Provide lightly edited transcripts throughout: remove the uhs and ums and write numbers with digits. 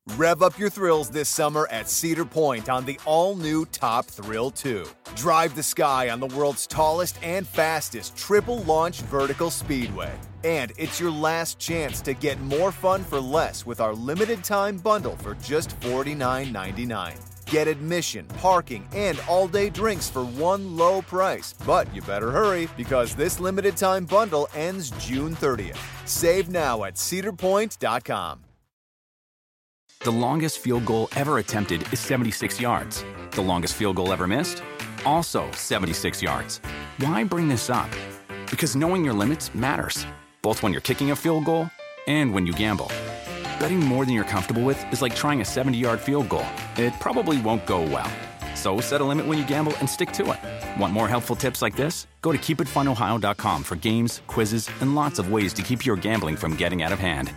Rev up your thrills this summer at Cedar Point on the all-new Top Thrill 2. Drive the sky on the world's tallest and fastest triple-launch vertical speedway. And it's your last chance to get more fun for less with our limited-time bundle for just $49.99. Get admission, parking, and all-day drinks for one low price. But you better hurry, because this limited-time bundle ends June 30th. Save now at cedarpoint.com. The longest field goal ever attempted is 76 yards. The longest field goal ever missed? Also 76 yards. Why bring this up? Because knowing your limits matters, both when you're kicking a field goal and when you gamble. Betting more than you're comfortable with is like trying a 70-yard field goal. It probably won't go well. So set a limit when you gamble and stick to it. Want more helpful tips like this? Go to keepitfunohio.com for games, quizzes, and lots of ways to keep your gambling from getting out of hand.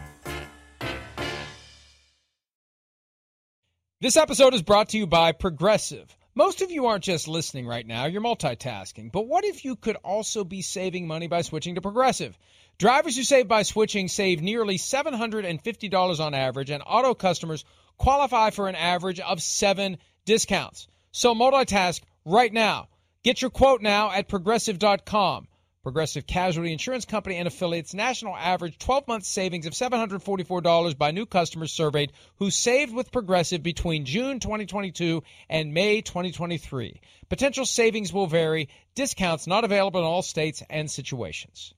This episode is brought to you by Progressive. Most of you aren't just listening right now, you're multitasking. But what if you could also be saving money by switching to Progressive? Drivers who save by switching save nearly $750 on average, and auto customers qualify for an average of 7 discounts. So multitask right now. Get your quote now at Progressive.com. Progressive Casualty Insurance Company and affiliates, national average 12-month savings of $744 by new customers surveyed who saved with Progressive between June 2022 and May 2023. Potential savings will vary. Discounts not available in all states and situations.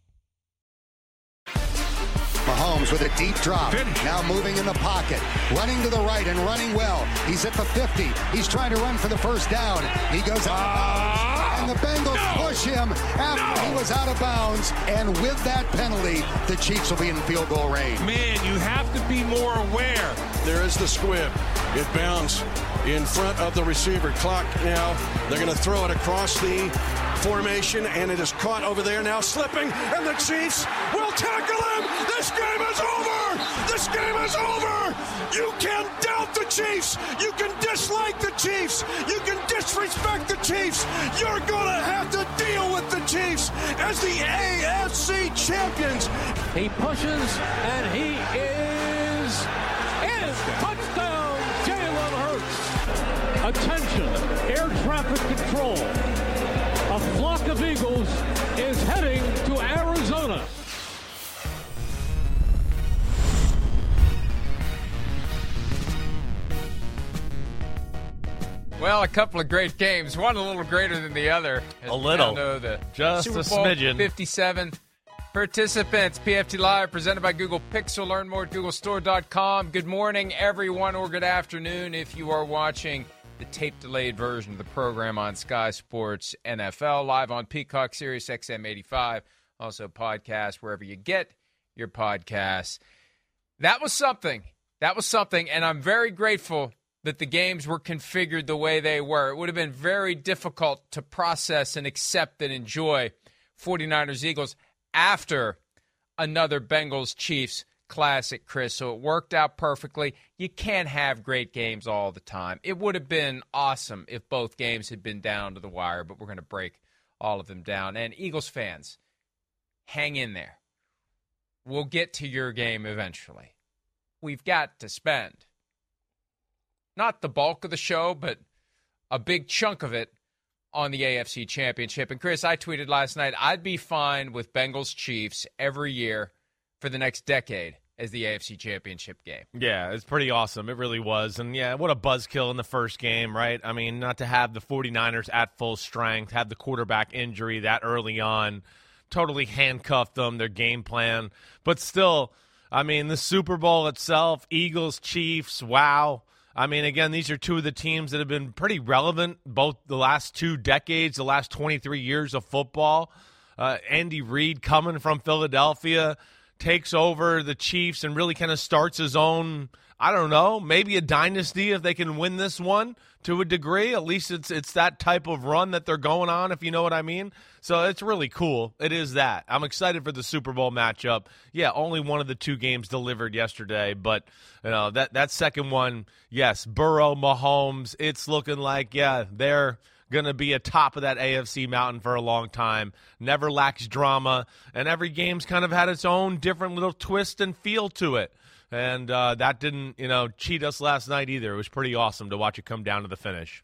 Mahomes with a deep drop. Now moving in the pocket. Running to the right and running well. He's at the 50. He's trying to run for the first down. He goes out of bounds. And the Bengals push him after he was out of bounds. And with that penalty, the Chiefs will be in field goal range. Man, you have to be more aware. There is the squib. It bounds in front of the receiver. Clock now. They're going to throw it across the formation, and it is caught over there now, slipping, and the Chiefs will tackle him. This game is over. This game is over. You can doubt the Chiefs. You can dislike the Chiefs. You can disrespect the Chiefs. You're going to have to deal with the Chiefs as the AFC champions. He pushes, and he is in. Touchdown, Jalen Hurts. Attention, air traffic control. A flock of eagles is heading to Arizona. Well, a couple of great games. One a little greater than the other. A little. Just Super a Bowl smidgen. 57 participants. PFT Live presented by Google Pixel. Learn more at googlestore.com. Good morning, everyone, or good afternoon if you are watching the tape-delayed version of the program on Sky Sports NFL, live on Peacock, Sirius XM 85, also podcast wherever you get your podcasts. That was something. And I'm very grateful that the games were configured the way they were. It would have been very difficult to process and accept and enjoy 49ers-Eagles after another Bengals-Chiefs classic, Chris. So it worked out perfectly. You can't have great games all the time. It would have been awesome if both games had been down to the wire, but we're going to break all of them down. And Eagles fans, hang in there. We'll get to your game eventually. We've got to spend not the bulk of the show, but a big chunk of it on the AFC Championship. And Chris, I tweeted last night, I'd be fine with Bengals-Chiefs every year for the next decade as the AFC Championship game. Yeah, it's pretty awesome. It really was. And, yeah, what a buzzkill in the first game, right? I mean, not to have the 49ers at full strength, have the quarterback injury that early on, totally handcuffed them, their game plan. But still, I mean, the Super Bowl itself, Eagles, Chiefs, wow. I mean, again, these are two of the teams that have been pretty relevant both the last 2 decades, the last 23 years of football. Andy Reid coming from Philadelphia takes over the Chiefs and really kind of starts his own, I don't know, maybe a dynasty if they can win this one to a degree. At least it's that type of run that they're going on, if you know what I mean. So it's really cool. It is that. I'm excited for the Super Bowl matchup. Yeah, only one of the 2 games delivered yesterday, but you know that second one, yes, Burrow, Mahomes, it's looking like, yeah, they're going to be atop of that AFC mountain for a long time. Never lacks drama, and every game's kind of had its own different little twist and feel to it. And that didn't, cheat us last night either. It was pretty awesome to watch it come down to the finish.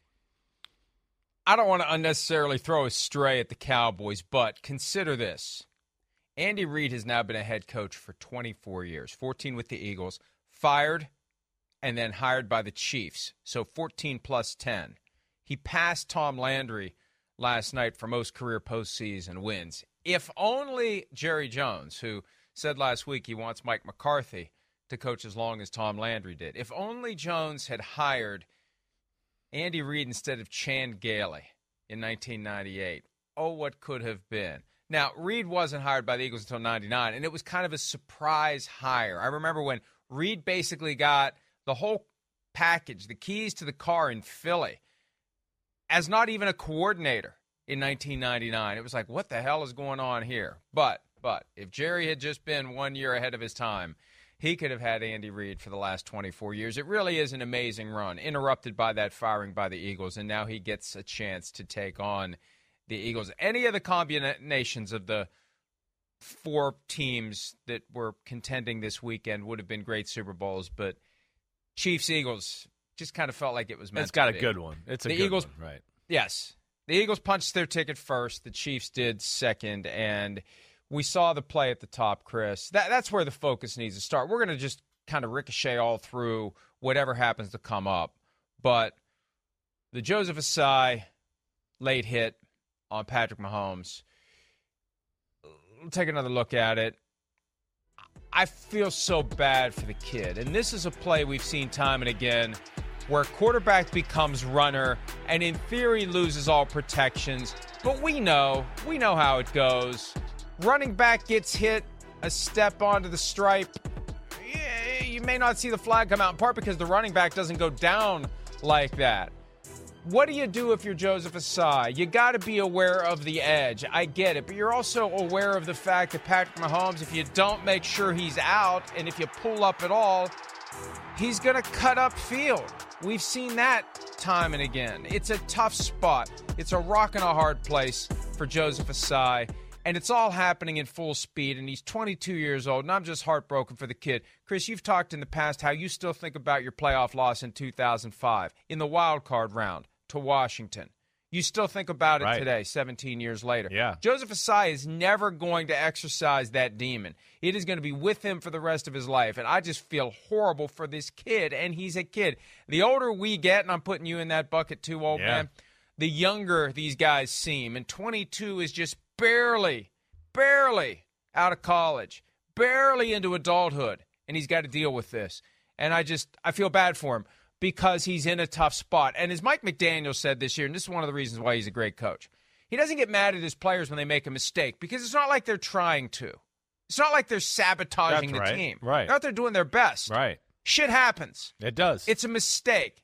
I don't want to unnecessarily throw a stray at the Cowboys, but consider this. Andy Reid has now been a head coach for 24 years, 14 with the Eagles, fired and then hired by the Chiefs, so 14 plus 10. He passed Tom Landry last night for most career postseason wins. If only Jerry Jones, who said last week he wants Mike McCarthy to coach as long as Tom Landry did. If only Jones had hired Andy Reid instead of Chan Gailey in 1998. Oh, what could have been. Now, Reid wasn't hired by the Eagles until 99, and it was kind of a surprise hire. I remember when Reid basically got the whole package, the keys to the car in Philly, as not even a coordinator in 1999. It was like, what the hell is going on here? But if Jerry had just been 1 year ahead of his time, he could have had Andy Reid for the last 24 years. It really is an amazing run, interrupted by that firing by the Eagles, and now he gets a chance to take on the Eagles. Any of the combinations of the four teams that were contending this weekend would have been great Super Bowls, but Chiefs-Eagles just kind of felt like it was meant to be. It's got a good one. It's a good one, right? Yes. The Eagles punched their ticket first. The Chiefs did second, and we saw the play at the top, Chris. That's where the focus needs to start. We're going to just kind of ricochet all through whatever happens to come up. But the Joseph Ossai late hit on Patrick Mahomes, we'll take another look at it. I feel so bad for the kid. And this is a play we've seen time and again where quarterback becomes runner and in theory loses all protections. But we know how it goes. Running back gets hit, a step onto the stripe. You may not see the flag come out, in part because the running back doesn't go down like that. What do you do if you're Joseph Ossai? You got to be aware of the edge. I get it. But you're also aware of the fact that Patrick Mahomes, if you don't make sure he's out and if you pull up at all, he's going to cut up field. We've seen that time and again. It's a tough spot. It's a rock and a hard place for Joseph Ossai. And it's all happening in full speed, and he's 22 years old, and I'm just heartbroken for the kid. Chris, you've talked in the past how you still think about your playoff loss in 2005 in the wild card round to Washington. You still think about it today, 17 years later. Yeah. Joseph Ossai is never going to exercise that demon. It is going to be with him for the rest of his life, and I just feel horrible for this kid, and he's a kid. The older we get, and I'm putting you in that bucket too, old man, the younger these guys seem, and 22 is just barely out of college, barely into adulthood, and he's got to deal with this. And I feel bad for him because he's in a tough spot. And as Mike McDaniel said this year, and this is one of the reasons why he's a great coach, he doesn't get mad at his players when they make a mistake because it's not like they're trying to. It's not like they're sabotaging the team. Right. They're out there doing their best. Right. Shit happens. It does. It's a mistake.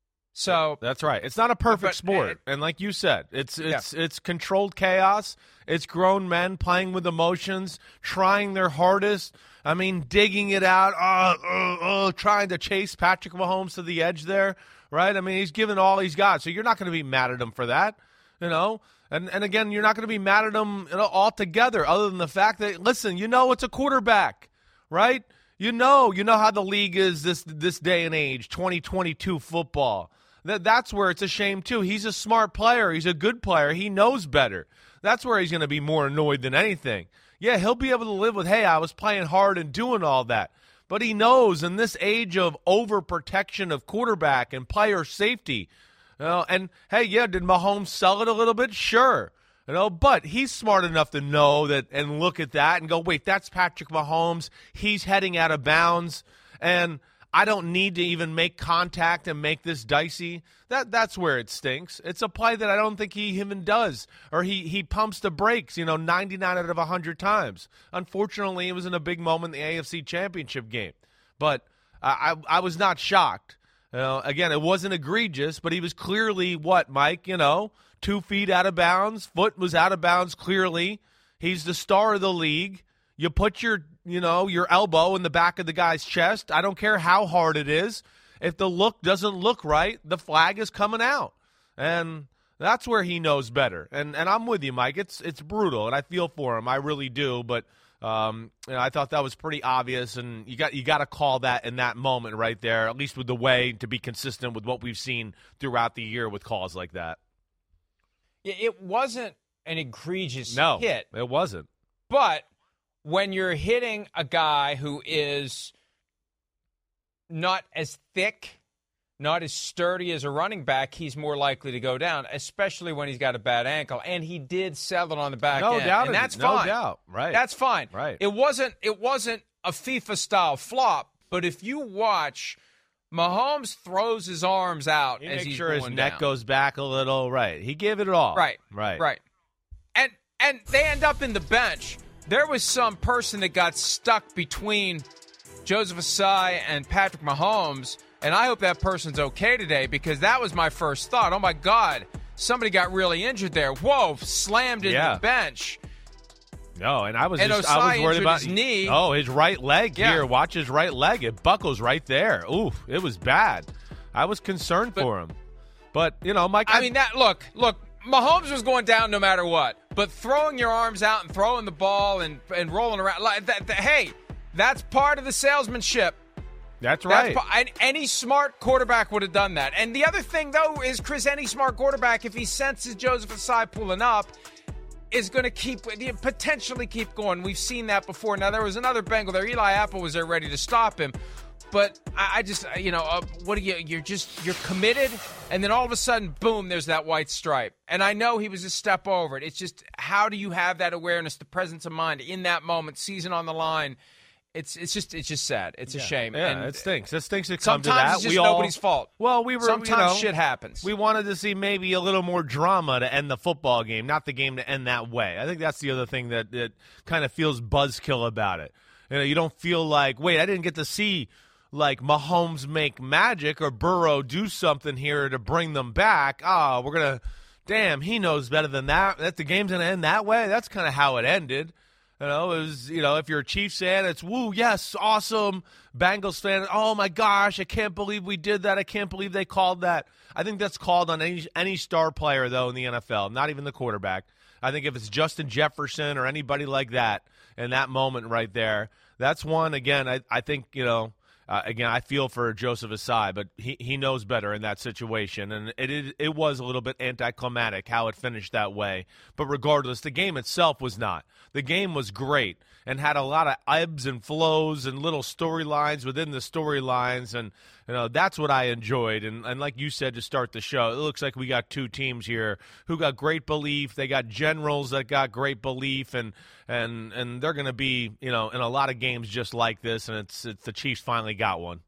So that's right. It's not a perfect sport, and like you said, it's controlled chaos. It's grown men playing with emotions, trying their hardest. I mean, digging it out, trying to chase Patrick Mahomes to the edge there, right? I mean, he's given all he's got, so you're not going to be mad at him for that, And again, you're not going to be mad at him altogether, other than the fact that, listen, it's a quarterback, right? You know how the league is this day and age, 2022 football. That's where it's a shame, too. He's a smart player. He's a good player. He knows better. That's where he's going to be more annoyed than anything. Yeah, he'll be able to live with, hey, I was playing hard and doing all that. But he knows in this age of overprotection of quarterback and player safety, and, hey, did Mahomes sell it a little bit? Sure. But he's smart enough to know that and look at that and go, wait, that's Patrick Mahomes. He's heading out of bounds, and I don't need to even make contact and make this dicey. That's where it stinks. It's a play that I don't think he even does, or he pumps the brakes, 99 out of 100 times. Unfortunately, it was in a big moment in the AFC Championship game. But I was not shocked. Again, it wasn't egregious, but he was clearly, what, Mike, 2 feet out of bounds. Foot was out of bounds clearly. He's the star of the league. You put your elbow in the back of the guy's chest. I don't care how hard it is. If the look doesn't look right, the flag is coming out. And that's where he knows better. And I'm with you, Mike. It's brutal, and I feel for him. I really do. But I thought that was pretty obvious, and you got to call that in that moment right there, at least with the way to be consistent with what we've seen throughout the year with calls like that. Yeah, it wasn't an egregious hit. No, it wasn't. But when you're hitting a guy who is not as thick, not as sturdy as a running back, he's more likely to go down, especially when he's got a bad ankle. And he did sell it on the back end. And that's fine. No doubt. Right. That's fine. Right. It wasn't a FIFA-style flop, but if you watch, Mahomes throws his arms out as he's sure going his neck down. goes back a little. Right. He gave it all. Right. Right. And they end up in the bench. There was some person that got stuck between Joseph Asai and Patrick Mahomes, and I hope that person's okay today, because that was my first thought. Oh, my God, somebody got really injured there. Whoa, slammed into the bench. No, and I was Osai worried about his knee. Oh, his right leg here. Watch his right leg. It buckles right there. Oof, it was bad. I was concerned for him. But, Mike. I mean, look, Mahomes was going down no matter what. But throwing your arms out and throwing the ball and rolling around, hey, that's part of the salesmanship. That's right. Any smart quarterback would have done that. And the other thing, though, is, Chris, any smart quarterback, if he senses Joseph Asai pulling up, is going to potentially keep going. We've seen that before. Now, there was another Bengal there. Eli Apple was there ready to stop him. But I just, what are you? You're committed, and then all of a sudden, boom, there's that white stripe. And I know he was a step over it. It's just, how do you have that awareness, the presence of mind in that moment, season on the line? It's just sad. It's a shame. Yeah, and it stinks. It stinks to come to that. Sometimes it's just nobody's fault. Well, sometimes shit happens. We wanted to see maybe a little more drama to end the football game, not the game to end that way. I think that's the other thing that kind of feels buzzkill about it. You don't feel like, wait, I didn't get to see like Mahomes make magic or Burrow do something here to bring them back. Damn, he knows better than that. That the game's going to end that way. That's kind of how it ended. It was, if you're a Chiefs fan, it's, woo, yes, awesome. Bengals fan, oh, my gosh, I can't believe we did that. I can't believe they called that. I think that's called on any star player, though, in the NFL, not even the quarterback. I think if it's Justin Jefferson or anybody like that in that moment right there, that's one, again, I think, again, I feel for Joseph Asai, but he knows better in that situation, and it was a little bit anticlimactic how it finished that way. But regardless, the game itself was not. The game was great and had a lot of ebbs and flows and little storylines within the storylines, and that's what I enjoyed. And like you said to start the show, it looks like we got two teams here who got great belief. They got generals that got great belief, and they're going to be in a lot of games just like this. And it's the Chiefs finally got one.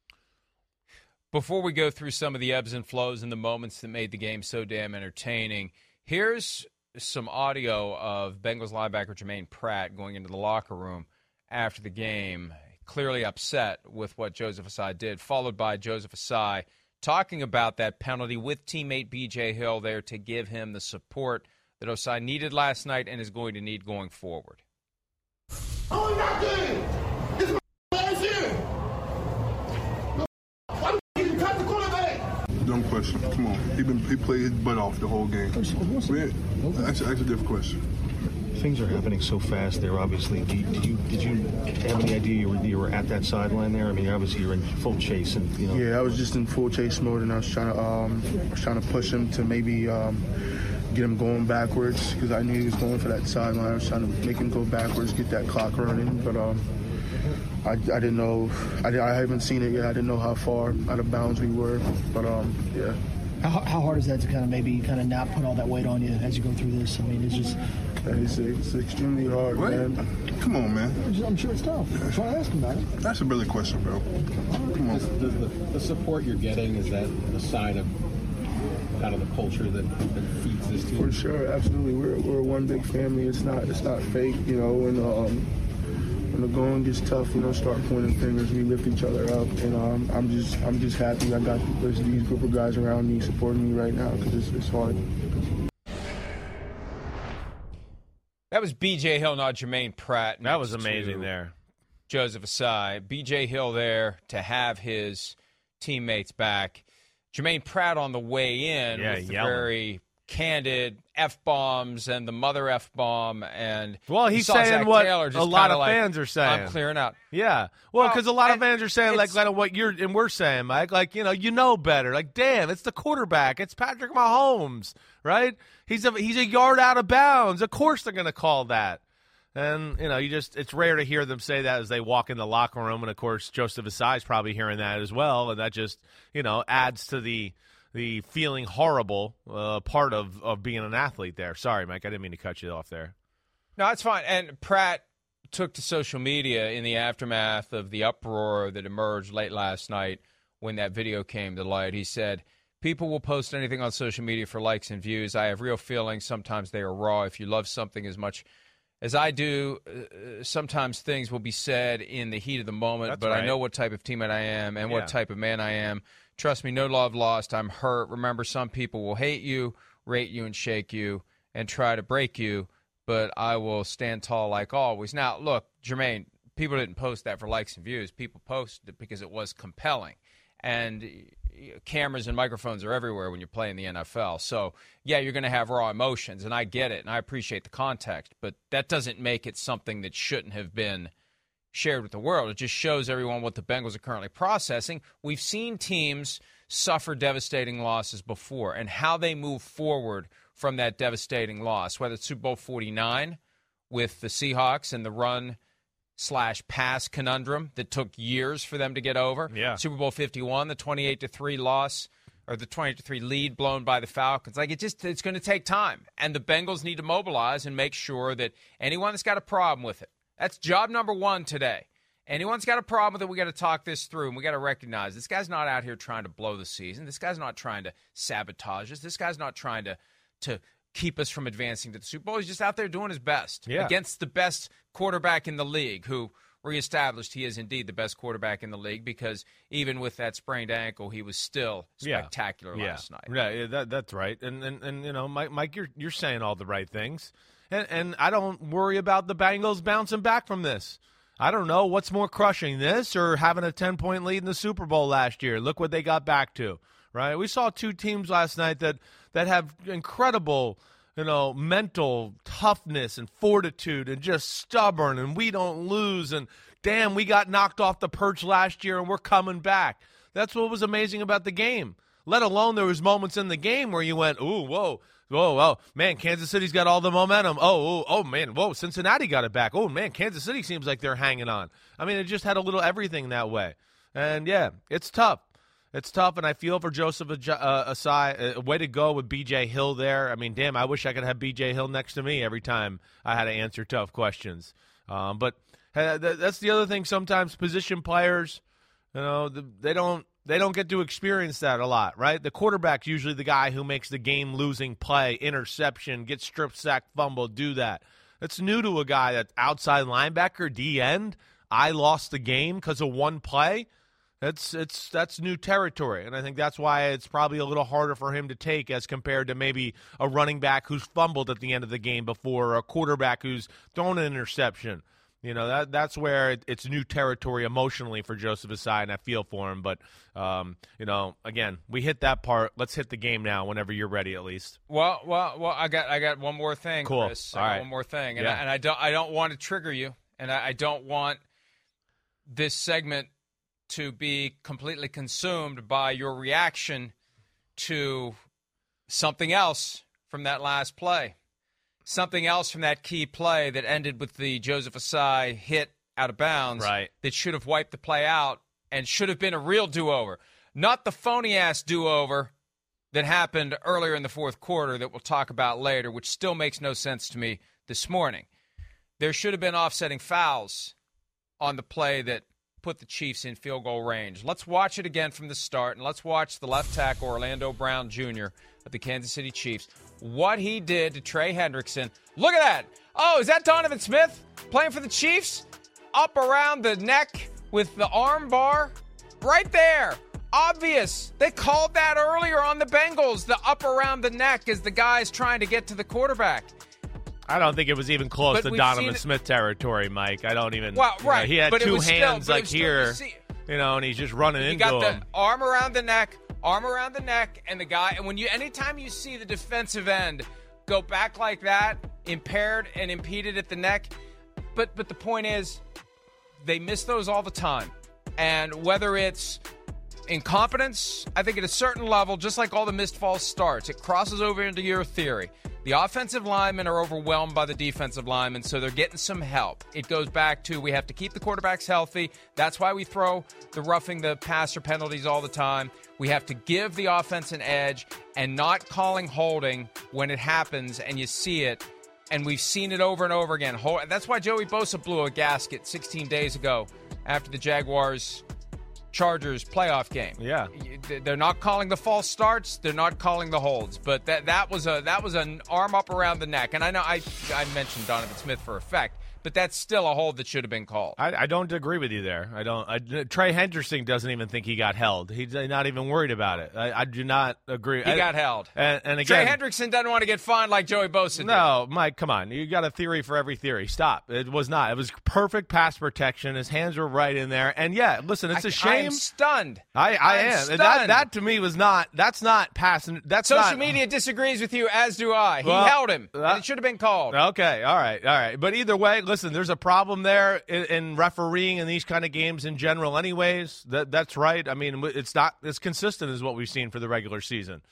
Before we go through some of the ebbs and flows and the moments that made the game so damn entertaining, here's some audio of Bengals linebacker Jermaine Pratt going into the locker room after the game, clearly upset with what Joseph Asai did, followed by Joseph Asai talking about that penalty with teammate B.J. Hill there to give him the support that Asai needed last night and is going to need going forward. Oh, not good. This is my last year. Why do you cut the quarterback? Dumb question. Come on. He played his butt off the whole game. That's a different question. Things are happening so fast there, obviously. Did you have any idea you were at that sideline there? I mean, obviously you're in full chase. Yeah, I was just in full chase mode, and I was trying to push him to maybe get him going backwards, because I knew he was going for that sideline. I was trying to make him go backwards, get that clock running, but I didn't know. I haven't seen it yet. I didn't know how far out of bounds we were, but yeah. How hard is that to kind of not put all that weight on you as you go through this? I mean, it's extremely hard, man. Come on, man. I'm sure it's tough. I'm trying to ask him about it. That's a really question, bro. Come on. Does the support you're getting, is that a sign of kind of the culture that feeds this team? For sure, absolutely. We're one big family. It's not fake, When the going gets tough, start pointing fingers, we lift each other up, and I'm just happy I got these group of guys around me supporting me right now, because it's hard. That was B.J. Hill, not Jermaine Pratt. That was amazing there. Joseph Asai. B.J. Hill there to have his teammates back. Jermaine Pratt on the way in with the very candid F-bombs and the mother F-bomb. And well, he's saying Zach what Taylor a lot of fans are saying. I'm clearing out. Yeah. Well, because a lot of fans are saying, like what we're saying, Mike, like, you know better. Like, damn, it's the quarterback. It's Patrick Mahomes, right? He's a yard out of bounds. Of course they're going to call that. And, it's rare to hear them say that as they walk in the locker room. And, of course, Joseph Asai's probably hearing that as well. And that just, adds to the feeling horrible part of being an athlete there. Sorry, Mike, I didn't mean to cut you off there. No, it's fine. And Pratt took to social media in the aftermath of the uproar that emerged late last night when that video came to light. He said, people will post anything on social media for likes and views. I have real feelings. Sometimes they are raw. If you love something as much as I do, sometimes things will be said in the heat of the moment, but right. I know what type of teammate I am and what type of man I am. Trust me, no love lost. I'm hurt. Remember, some people will hate you, rate you, and shake you, and try to break you, but I will stand tall like always. Now, look, Jermaine, people didn't post that for likes and views. People posted it because it was compelling. And cameras and microphones are everywhere when you're playing the NFL. So, yeah, you're going to have raw emotions, and I get it, and I appreciate the context. But that doesn't make it something that shouldn't have been shared with the world. It just shows everyone what the Bengals are currently processing. We've seen teams suffer devastating losses before and how they move forward from that devastating loss, whether it's Super Bowl 49 with the Seahawks and the run/pass conundrum that took years for them to get over. Yeah. Super Bowl 51, the 28-3 loss, or the 28-3 lead blown by the Falcons. Like, it's going to take time. And the Bengals need to mobilize and make sure that anyone that's got a problem with it, that's job number one today. Anyone's got a problem with it, we got to talk this through, and we got to recognize this guy's not out here trying to blow the season. This guy's not trying to sabotage us. This guy's not trying to keep us from advancing to the Super Bowl. He's just out there doing his best against the best quarterback in the league, who reestablished he is indeed the best quarterback in the league, because even with that sprained ankle, he was still spectacular last night. Yeah, that's right. And Mike, you're saying all the right things. And I don't worry about the Bengals bouncing back from this. I don't know what's more crushing, this or having a 10-point lead in the Super Bowl last year. Look what they got back to, right? We saw two teams last night that have incredible, mental toughness and fortitude and just stubborn, and we don't lose, and damn, we got knocked off the perch last year and we're coming back. That's what was amazing about the game. Let alone there was moments in the game where you went, ooh, whoa, man, Kansas City's got all the momentum. Oh, man, whoa, Cincinnati got it back. Oh, man, Kansas City seems like they're hanging on. I mean, it just had a little everything that way. And, yeah, it's tough. It's tough, and I feel for Joseph Asai. Way to go with B.J. Hill there. I mean, damn, I wish I could have B.J. Hill next to me every time I had to answer tough questions. But that's the other thing. Sometimes position players, they don't get to experience that a lot, right? The quarterback's usually the guy who makes the game-losing play, interception, gets strip sack, fumble, do that. That's new to a guy that's outside linebacker, D-end. I lost the game because of one play. That's new territory, and I think that's why it's probably a little harder for him to take as compared to maybe a running back who's fumbled at the end of the game before, or a quarterback who's thrown an interception. That's where it's new territory emotionally for Joseph Asai, and I feel for him. But, again, we hit that part. Let's hit the game now whenever you're ready, at least. Well, I got one more thing, cool. Chris. All right. One more thing, and I don't want to trigger you, and I don't want this segment to be completely consumed by your reaction to something else from that last play. Something else from that key play that ended with the Joseph Asai hit out of bounds, right, that should have wiped the play out and should have been a real do-over. Not the phony-ass do-over that happened earlier in the fourth quarter that we'll talk about later, which still makes no sense to me this morning. There should have been offsetting fouls on the play that put the Chiefs in field goal range. Let's watch it again from the start, and let's watch the left tackle, Orlando Brown Jr. of the Kansas City Chiefs, what he did to Trey Hendrickson. Look at that. Oh, is that Donovan Smith playing for the Chiefs? Up around the neck with the arm bar. Right there. Obvious. They called that earlier on the Bengals, the up around the neck as the guy's trying to get to the quarterback. I don't think it was even close to Donovan Smith territory, Mike. I don't even. Well, right. He had two hands still, here, and he's just running into him. He got the arm around the neck, arm around the neck, and the guy. And anytime you see the defensive end go back like that, impaired and impeded at the neck, but the point is, they miss those all the time. And whether it's incompetence, I think at a certain level, just like all the missed false starts, it crosses over into your theory. The offensive linemen are overwhelmed by the defensive linemen, so they're getting some help. It goes back to we have to keep the quarterbacks healthy. That's why we throw the roughing the passer penalties all the time. We have to give the offense an edge and not calling holding when it happens and you see it. And we've seen it over and over again. That's why Joey Bosa blew a gasket 16 days ago after the Jaguars-Chargers playoff game. Yeah, they're not calling the false starts. They're not calling the holds. But that was an arm up around the neck. And I know I mentioned Donovan Smith for effect, but that's still a hold that should have been called. I don't agree with you there. Trey Hendrickson doesn't even think he got held. He's not even worried about it. I do not agree. He got held. And again, Trey Hendrickson doesn't want to get fined like Joey Bosa did. No, Mike, come on. You got a theory for every theory. Stop. It was not. It was perfect pass protection. His hands were right in there. And yeah, listen, it's a shame. I'm stunned. I am. Stunned. That to me was not. That's not passing. That's social not, media disagrees with you, as do I. He held him. And it should have been called. Okay. All right. But either way, listen. There's a problem there in refereeing in these kind of games in general anyways. That's right. I mean, it's not as consistent as what we've seen for the regular season.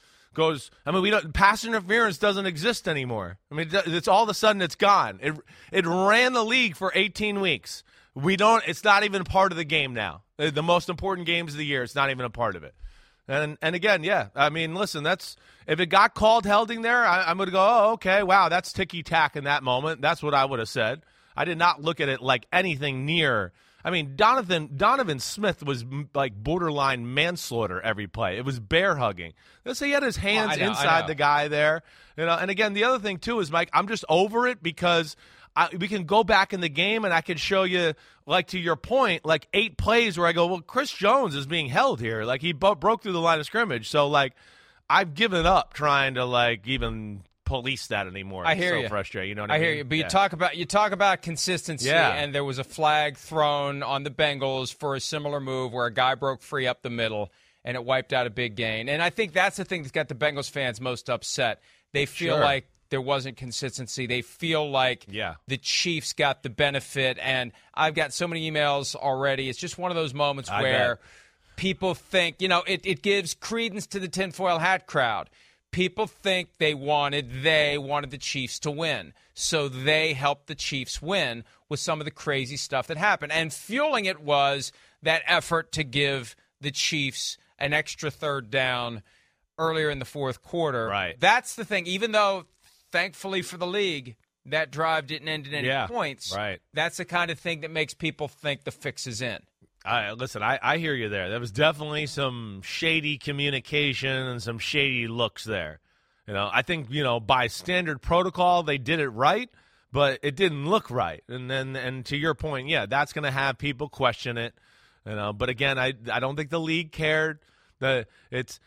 Pass interference doesn't exist anymore. I mean, it's all of a sudden it's gone. It ran the league for 18 weeks. It's not even part of the game now. The most important games of the year, it's not even a part of it. And again, yeah, I mean, listen, if it got called holding there, I'm going to go, oh, okay, wow, that's ticky-tack in that moment. That's what I would have said. I did not look at it like anything near. I mean, Donovan Smith was like borderline manslaughter every play. It was bear hugging. Let's say he had his hands inside the guy there. And again, the other thing too is, Mike, I'm just over it because we can go back in the game and I can show you, like to your point, like 8 plays where I go, well, Chris Jones is being held here. Like he broke through the line of scrimmage. So like I've given up trying to like even police that anymore. I hear you. So frustrating. You know what I mean? I hear you. But you talk about consistency, and there was a flag thrown on the Bengals for a similar move where a guy broke free up the middle, and it wiped out a big gain. And I think that's the thing that's got the Bengals fans most upset. They feel like there wasn't consistency. They feel like the Chiefs got the benefit. And I've got so many emails already. It's just one of those moments where people think, it gives credence to the tinfoil hat crowd. People think they wanted the Chiefs to win. So they helped the Chiefs win with some of the crazy stuff that happened. And fueling it was that effort to give the Chiefs an extra third down earlier in the fourth quarter. Right. That's the thing. Even though, thankfully for the league, that drive didn't end in any points. Right. That's the kind of thing that makes people think the fix is in. Listen, I hear you there. There was definitely some shady communication and some shady looks there. I think, by standard protocol, they did it right, but it didn't look right. And to your point, that's going to have people question it. But again, I don't think the league cared. There's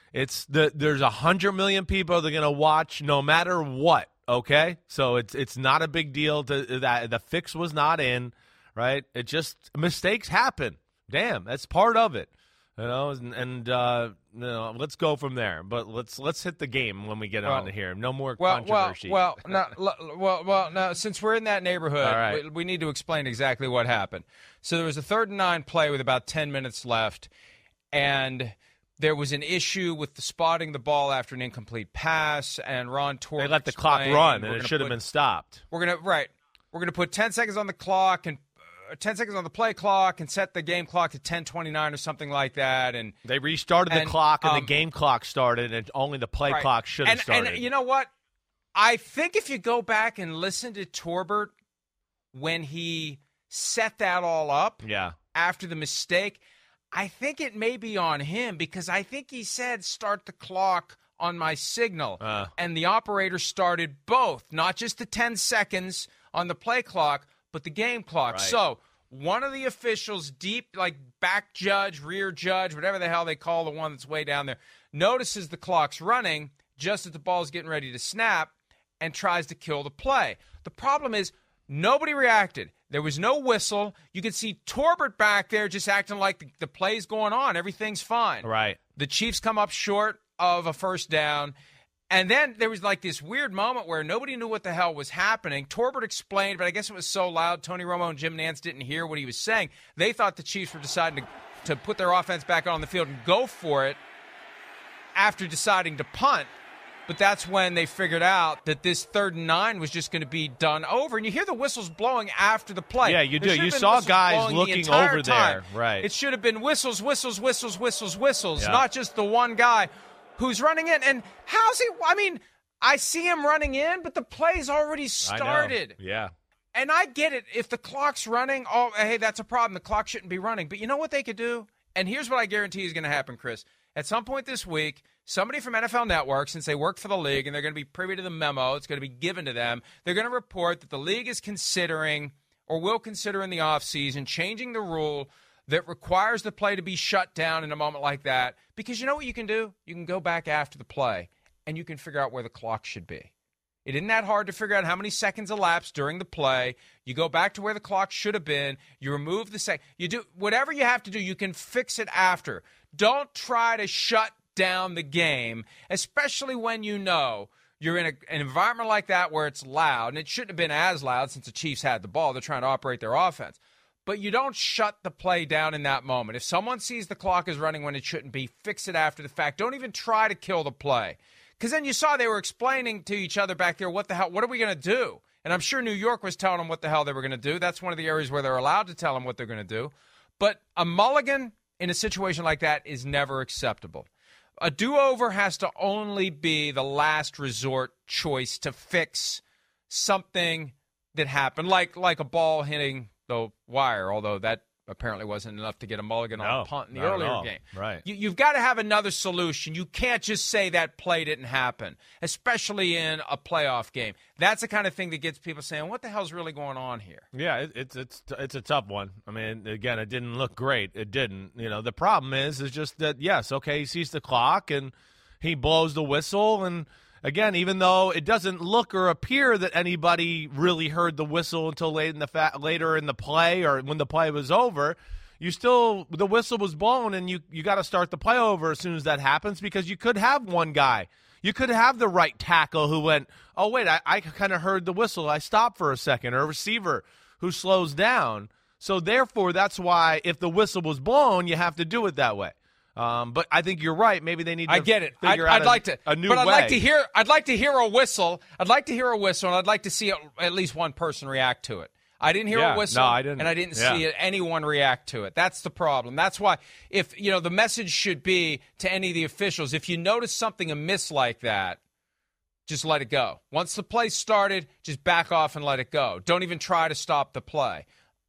100 million people that are going to watch no matter what. Okay, so it's not a big deal. That the fix was not in, right? It just mistakes happen. Damn, that's part of it, and let's go from there. But let's hit the game when we get on to here. No more controversy. No. Since we're in that neighborhood, right. we need to explain exactly what happened. So there was a 3rd and 9 play with about 10 minutes left, and there was an issue with the spotting the ball after an incomplete pass, and Ron Tork they let the clock run, and it should have been stopped. We're gonna put 10 seconds on the clock and 10 seconds on the play clock and set the game clock to 10:29 or something like that. And they restarted the clock, and the game clock started, and only the play clock should have started. And you know what? I think if you go back and listen to Torbert when he set that all up after the mistake, I think it may be on him because I think he said start the clock on my signal. And the operator started both, not just the 10 seconds on the play clock, but the game clock. Right. So one of the officials, deep, like back judge, rear judge, whatever the hell they call the one that's way down there, notices the clock's running just as the ball's getting ready to snap and tries to kill the play. The problem is nobody reacted. There was no whistle. You could see Torbert back there just acting like the play's going on. Everything's fine. Right. The Chiefs come up short of a first down. And then there was like this weird moment where nobody knew what the hell was happening. Torbert explained, but I guess it was so loud, Tony Romo and Jim Nantz didn't hear what he was saying. They thought the Chiefs were deciding to put their offense back on the field and go for it after deciding to punt. But that's when they figured out that this 3rd and 9 was just going to be done over. And you hear the whistles blowing after the play. Yeah, you do. You saw guys looking over there. Right. It should have been whistles, whistles, whistles, whistles, whistles, not just the one guy who's running in. And how's he? I mean, I see him running in, but the play's already started. I know. Yeah. And I get it. If the clock's running, hey, that's a problem. The clock shouldn't be running. But you know what they could do? And here's what I guarantee is going to happen, Chris. At some point this week, somebody from NFL Network, since they work for the league and they're going to be privy to the memo, it's going to be given to them, they're going to report that the league is considering or will consider in the offseason changing the rule that requires the play to be shut down in a moment like that. Because you know what you can do? You can go back after the play and you can figure out where the clock should be. It isn't that hard to figure out how many seconds elapsed during the play. You go back to where the clock should have been. You remove the second. You do whatever you have to do. You can fix it after. Don't try to shut down the game, especially when you know you're in an environment like that where it's loud, and it shouldn't have been as loud since the Chiefs had the ball. They're trying to operate their offense. But you don't shut the play down in that moment. If someone sees the clock is running when it shouldn't be, fix it after the fact. Don't even try to kill the play. Because then you saw they were explaining to each other back there, what the hell, what are we going to do? And I'm sure New York was telling them what the hell they were going to do. That's one of the areas where they're allowed to tell them what they're going to do. But a mulligan in a situation like that is never acceptable. A do-over has to only be the last resort choice to fix something that happened, like a ball hitting the wire, although that apparently wasn't enough to get a mulligan on a punt in the earlier game. Right. You've got to have another solution. You can't just say that play didn't happen, especially in a playoff game. That's the kind of thing that gets people saying, what the hell's really going on here? Yeah, it's a tough one. I mean, again, it didn't look great. It didn't. You know, the problem is just that, yes, okay, he sees the clock and he blows the whistle, and again, even though it doesn't look or appear that anybody really heard the whistle until later in the play or when the play was over, the whistle was blown, and you got to start the play over as soon as that happens, because you could have one guy. You could have the right tackle who went, oh, wait, I kind of heard the whistle. I stopped for a second, or a receiver who slows down. So, therefore, that's why if the whistle was blown, you have to do it that way. But I think you're right. Maybe they need to figure out a new way. I'd like to hear a whistle. I'd like to hear a whistle, and I'd like to see at least one person react to it. I didn't hear a whistle, I didn't. And I didn't see anyone react to it. That's the problem. That's why, if the message should be to any of the officials, if you notice something amiss like that, just let it go. Once the play started, just back off and let it go. Don't even try to stop the play.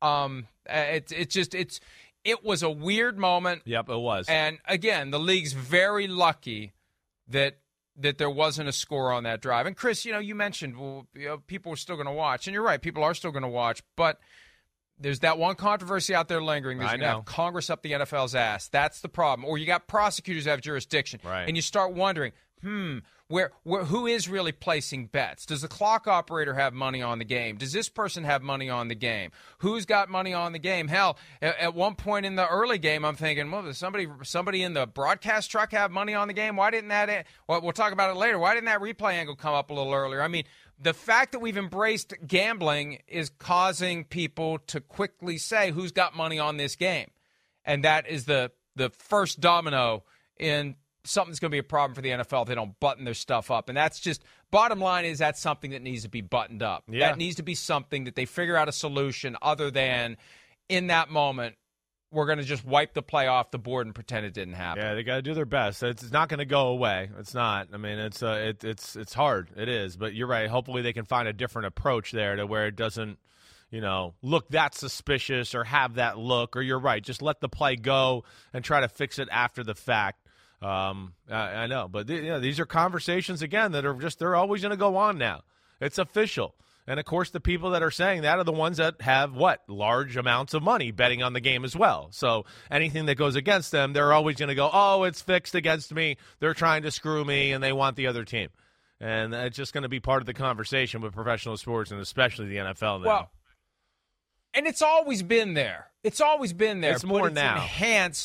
It was a weird moment. Yep, it was. And, again, the league's very lucky that there wasn't a score on that drive. And, Chris, you mentioned people are still going to watch. And you're right, people are still going to watch. But there's that one controversy out there lingering. There's going to have Congress up the NFL's ass. That's the problem. Or you got prosecutors that have jurisdiction. Right. And you start wondering, who is really placing bets? Does the clock operator have money on the game? Does this person have money on the game? Who's got money on the game? Hell, at one point in the early game, I'm thinking, well, does somebody in the broadcast truck have money on the game? Why didn't that? Well, we'll talk about it later. Why didn't that replay angle come up a little earlier? I mean, the fact that we've embraced gambling is causing people to quickly say who's got money on this game, and that is the first domino in something's going to be a problem for the NFL if they don't button their stuff up. And that's just, bottom line is that's something that needs to be buttoned up. Yeah. That needs to be something that they figure out a solution other than, in that moment, we're going to just wipe the play off the board and pretend it didn't happen. Yeah, they got to do their best. It's not going to go away. It's not. I mean, it's hard. It is. But you're right. Hopefully they can find a different approach there to where it doesn't, look that suspicious or have that look. Or you're right. Just let the play go and try to fix it after the fact. I know, but these are conversations again that they're always going to go on now. It's official. And of course the people that are saying that are the ones that have large amounts of money betting on the game as well. So anything that goes against them, they're always going to go, oh, it's fixed against me. They're trying to screw me and they want the other team. And it's just going to be part of the conversation with professional sports and especially the NFL now. Well, and it's always been there. It's always been there. It's more now. Enhanced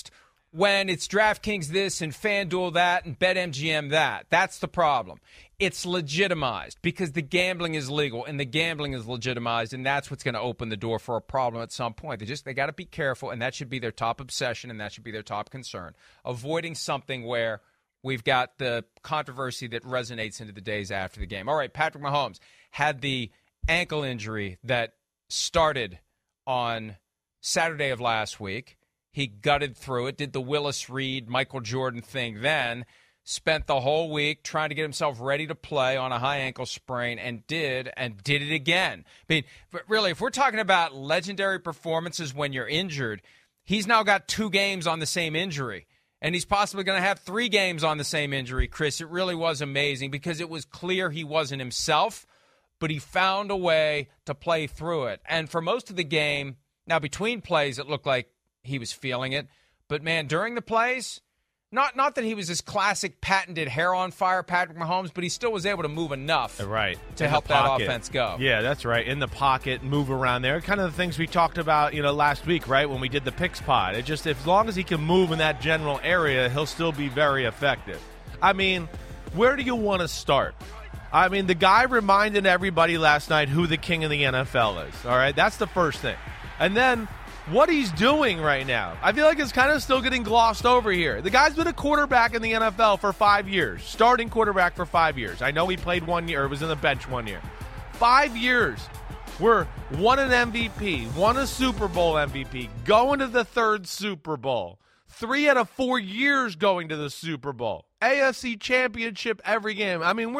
when it's DraftKings this and FanDuel that and BetMGM that. That's the problem. It's legitimized because the gambling is legal and the gambling is legitimized, and that's what's going to open the door for a problem at some point. They got to be careful, and that should be their top obsession, and that should be their top concern. Avoiding something where we've got the controversy that resonates into the days after the game. All right, Patrick Mahomes had the ankle injury that started on Saturday of last week. He gutted through it, did the Willis Reed, Michael Jordan thing then, spent the whole week trying to get himself ready to play on a high ankle sprain, and did it again. I mean, but really, if we're talking about legendary performances when you're injured, he's now got 2 games on the same injury, and he's possibly going to have 3 games on the same injury, Chris. It really was amazing because it was clear he wasn't himself, but he found a way to play through it. And for most of the game, now between plays, it looked like he was feeling it. But, man, during the plays, not that he was this classic patented hair on fire Patrick Mahomes, but he still was able to move enough to help that offense go. Yeah, that's right. In the pocket, move around there. Kind of the things we talked about, last week, right, when we did the picks pod. It just, as long as he can move in that general area, he'll still be very effective. I mean, where do you want to start? I mean, the guy reminded everybody last night who the king of the NFL is, all right? That's the first thing. And then what he's doing right now, I feel like it's kind of still getting glossed over here. The guy's been a quarterback in the NFL for 5 years, starting quarterback for 5 years. I know he played 1 year, or was in the bench 1 year. 5 years. Won an MVP, won a Super Bowl MVP, going to the 3rd Super Bowl. 3 out of 4 years going to the Super Bowl. AFC Championship every game. I mean,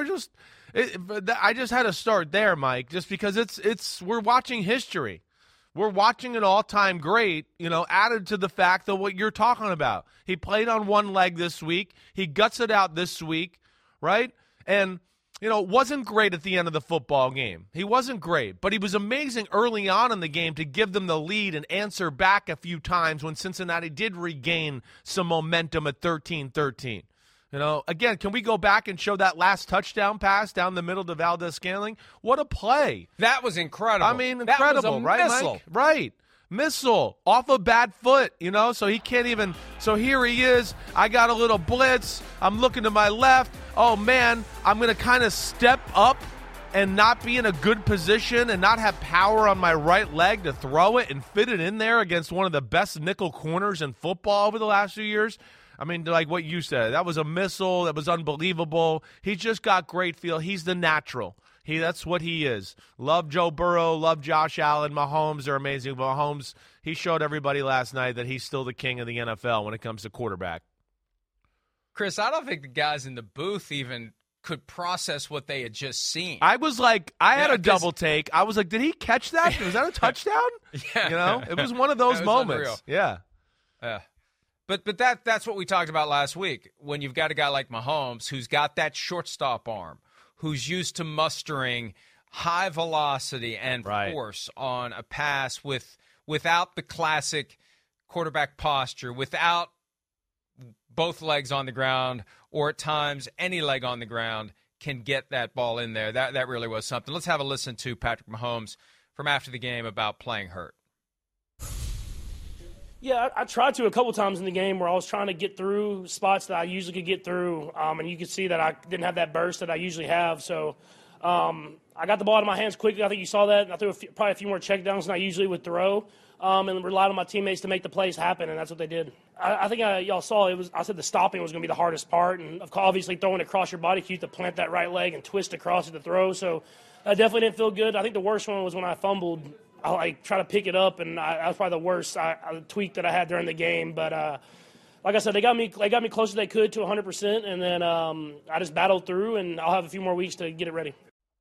I just had to start there, Mike, just because we're watching history. We're watching an all-time great, added to the fact of what you're talking about. He played on one leg this week. He guts it out this week, right? And, wasn't great at the end of the football game. He wasn't great, but he was amazing early on in the game to give them the lead and answer back a few times when Cincinnati did regain some momentum at 13-13. Again, can we go back and show that last touchdown pass down the middle to Valdez-Scantling? What a play. That was incredible. I mean, incredible, right, missile. Mike? Right. Missile off a bad foot, so he can't even. So here he is. I got a little blitz. I'm looking to my left. Oh, man, I'm going to kind of step up and not be in a good position and not have power on my right leg to throw it and fit it in there against one of the best nickel corners in football over the last few years. I mean, like what you said, that was a missile. That was unbelievable. He just got great feel. He's the natural. That's what he is. Love Joe Burrow. Love Josh Allen. Mahomes are amazing. Mahomes, he showed everybody last night that he's still the king of the NFL when it comes to quarterback. Chris, I don't think the guys in the booth even could process what they had just seen. I was like, I had a double take. I was like, did he catch that? Was that a touchdown? Yeah. It was one of those moments. Unreal. Yeah. Yeah. But that's what we talked about last week. When you've got a guy like Mahomes who's got that shortstop arm, who's used to mustering high velocity and force on a pass without the classic quarterback posture, without both legs on the ground, or at times any leg on the ground, can get that ball in there. That really was something. Let's have a listen to Patrick Mahomes from after the game about playing hurt. Yeah, I tried to a couple times in the game where I was trying to get through spots that I usually could get through, and you could see that I didn't have that burst that I usually have. So I got the ball out of my hands quickly. I think you saw that. And I threw probably a few more checkdowns than I usually would throw, and relied on my teammates to make the plays happen, and that's what they did. I think y'all saw it. I said the stopping was going to be the hardest part, and obviously throwing across your body, you have to plant that right leg and twist across it to throw. So that definitely didn't feel good. I think the worst one was when I fumbled. I try to pick it up, and that was probably the worst tweak that I had during the game. But like I said, they got me close as they could to 100%, and then I just battled through, and I'll have a few more weeks to get it ready.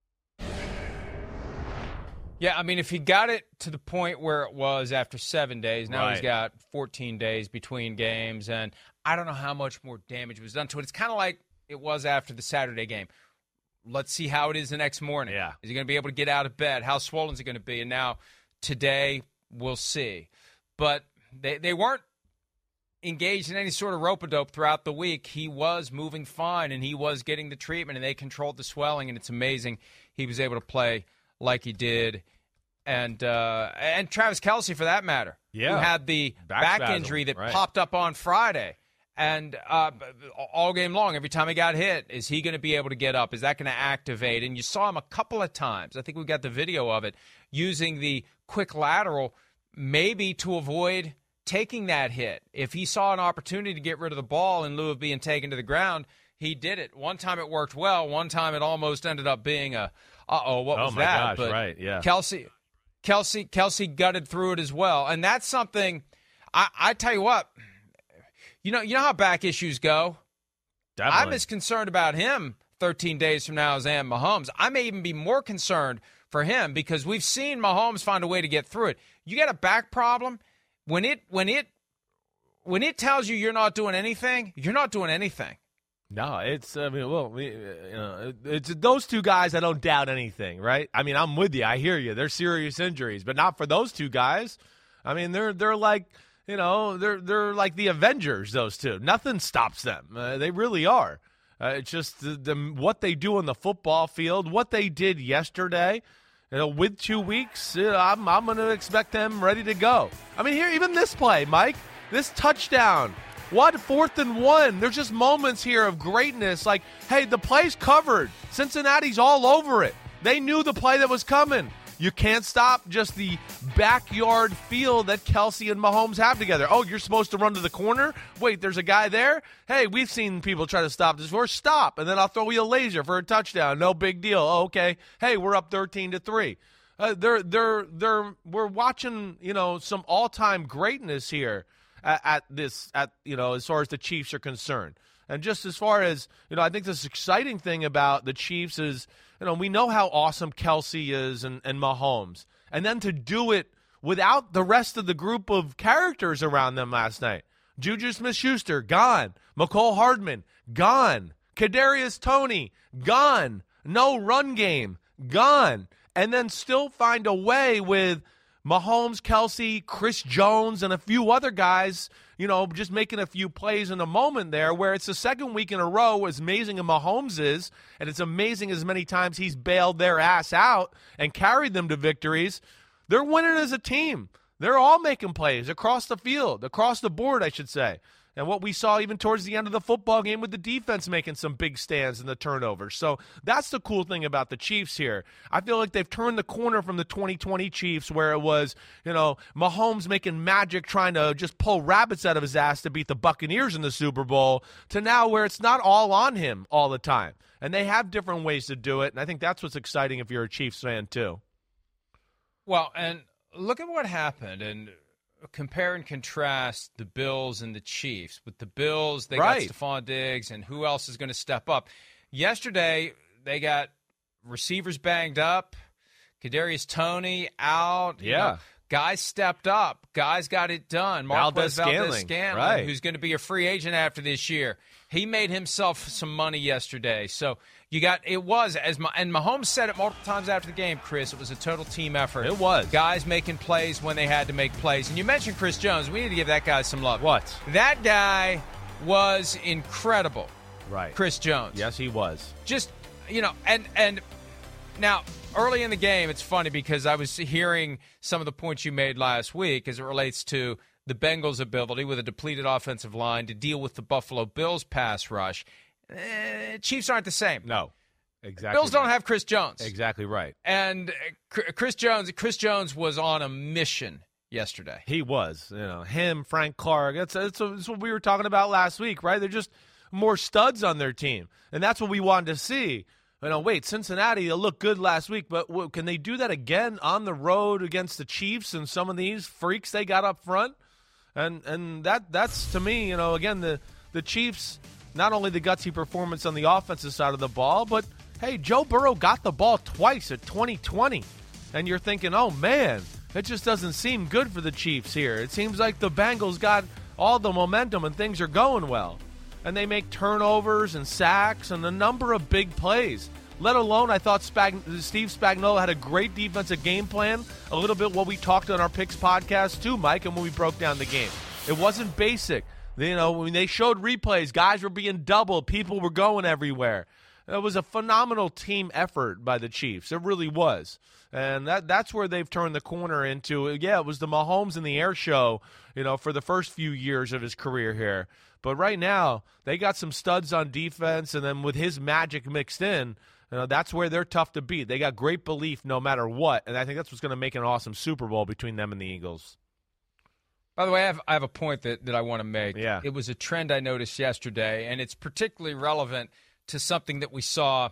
Yeah, I mean, if he got it to the point where it was after 7 days, now he's got 14 days between games, and I don't know how much more damage was done to it. It's kind of like it was after the Saturday game. Let's see how it is the next morning. Yeah. Is he going to be able to get out of bed? How swollen is it going to be? And now today, we'll see. But they weren't engaged in any sort of rope-a-dope throughout the week. He was moving fine, and he was getting the treatment, and they controlled the swelling, and it's amazing he was able to play like he did. And Travis Kelce, for that matter. who had the back injury that popped up on Friday. And all game long, every time he got hit, is he going to be able to get up? Is that going to activate? And you saw him a couple of times. I think we got the video of it, using the quick lateral maybe to avoid taking that hit. If he saw an opportunity to get rid of the ball in lieu of being taken to the ground, he did it. One time it worked well. One time it almost ended up being what was that? Gosh, right, yeah. Kelsey gutted through it as well. And that's something, I tell you what, you know how back issues go? Definitely. I'm as concerned about him 13 days from now as I am Mahomes. I may even be more concerned for him because we've seen Mahomes find a way to get through it. You got a back problem, when it tells you you're not doing anything, you're not doing anything. No, it's those two guys. I don't doubt anything, right? I mean, I'm with you. I hear you. They're serious injuries, but not for those two guys. I mean, they're like. They're like the Avengers, those two. Nothing stops them. They really are. It's just what they do on the football field, what they did yesterday. With 2 weeks, I'm going to expect them ready to go. I mean, here, even this play, Mike, this touchdown. What? 4th and 1. There's just moments here of greatness. Like, hey, the play's covered. Cincinnati's all over it. They knew the play that was coming. You can't stop just the backyard feel that Kelsey and Mahomes have together. Oh, you're supposed to run to the corner? Wait, there's a guy there? Hey, we've seen people try to stop this before. Stop, and then I'll throw you a laser for a touchdown. No big deal. Oh, okay. Hey, we're up 13-3. We're watching, some all-time greatness here at as far as the Chiefs are concerned. And just as far as, I think this exciting thing about the Chiefs is, we know how awesome Kelsey is and Mahomes. And then to do it without the rest of the group of characters around them last night. Juju Smith-Schuster, gone. Mecole Hardman, gone. Kadarius Toney, gone. No run game, gone. And then still find a way with Mahomes, Kelsey, Chris Jones, and a few other guys, just making a few plays in a moment there where it's the second week in a row, as amazing as Mahomes is, and it's amazing as many times he's bailed their ass out and carried them to victories. They're winning as a team. They're all making plays across the field, across the board, I should say. And what we saw even towards the end of the football game with the defense making some big stands in the turnovers. So that's the cool thing about the Chiefs here. I feel like they've turned the corner from the 2020 Chiefs where it was, Mahomes making magic trying to just pull rabbits out of his ass to beat the Buccaneers in the Super Bowl, to now where it's not all on him all the time. And they have different ways to do it, and I think that's what's exciting if you're a Chiefs fan too. Well, and look at what happened, and compare and contrast the Bills and the Chiefs. With the Bills, they got Stephon Diggs, and who else is going to step up? Yesterday, they got receivers banged up, Kadarius Toney out. Yeah. Guys stepped up. Guys got it done. Valdez-Scantling, who's going to be a free agent after this year. He made himself some money yesterday. So and Mahomes said it multiple times after the game, Chris, it was a total team effort. It was. Guys making plays when they had to make plays. And you mentioned Chris Jones. We need to give that guy some love. What? That guy was incredible. Right. Chris Jones. Yes, he was. Just, and now, early in the game, it's funny because I was hearing some of the points you made last week as it relates to the Bengals' ability with a depleted offensive line to deal with the Buffalo Bills pass rush. Chiefs aren't the same. No, exactly. Bills don't have Chris Jones. Exactly right. And Chris Jones was on a mission yesterday. He was. Him, Frank Clark. That's what we were talking about last week, right? They're just more studs on their team, and that's what we wanted to see. Cincinnati, they looked good last week, but can they do that again on the road against the Chiefs and some of these freaks they got up front? And that's to me, again, the Chiefs, not only the gutsy performance on the offensive side of the ball, but, hey, Joe Burrow got the ball twice at 2020. And you're thinking, oh, man, it just doesn't seem good for the Chiefs here. It seems like the Bengals got all the momentum and things are going well. And they make turnovers and sacks and a number of big plays. Let alone, I thought Steve Spagnuolo had a great defensive game plan. A little bit what we talked on our Picks podcast too, Mike, and when we broke down the game. It wasn't basic. When they showed replays, guys were being doubled. People were going everywhere. It was a phenomenal team effort by the Chiefs. It really was. And that's where they've turned the corner into, it was the Mahomes in the air show, for the first few years of his career here. But right now, they got some studs on defense, and then with his magic mixed in, that's where they're tough to beat. They got great belief no matter what, and I think that's what's going to make an awesome Super Bowl between them and the Eagles. By the way, I have a point that I want to make. Yeah. It was a trend I noticed yesterday, and it's particularly relevant to something that we saw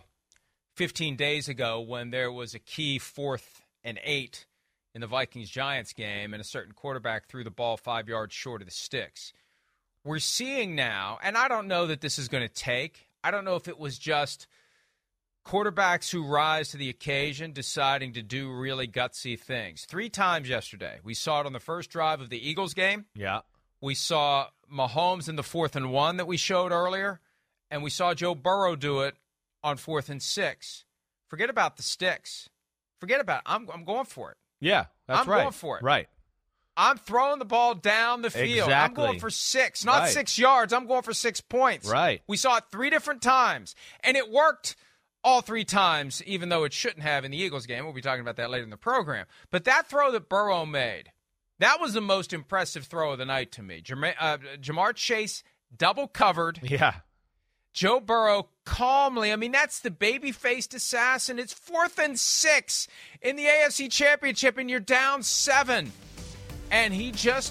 15 days ago when there was a key 4th and 8 in the Vikings-Giants game, and a certain quarterback threw the ball 5 yards short of the sticks. We're seeing now, and I don't know that this is going to take. I don't know if it was just quarterbacks who rise to the occasion deciding to do really gutsy things. 3 times yesterday. We saw it on the first drive of the Eagles game. Yeah. We saw Mahomes in the 4th and 1 that we showed earlier, and we saw Joe Burrow do it on 4th and 6. Forget about the sticks. Forget about it. I'm going for it. Yeah, that's right. I'm going for it. Right. I'm throwing the ball down the field. Exactly. I'm going for 6, not 6 yards. I'm going for 6 points. Right. We saw it 3 different times, and it worked all 3 times, even though it shouldn't have in the Eagles game. We'll be talking about that later in the program. But that throw that Burrow made, that was the most impressive throw of the night to me. Jamar Chase double covered. Yeah. Joe Burrow calmly, that's the baby-faced assassin. It's 4th and 6 in the AFC Championship, and you're down 7. And he just,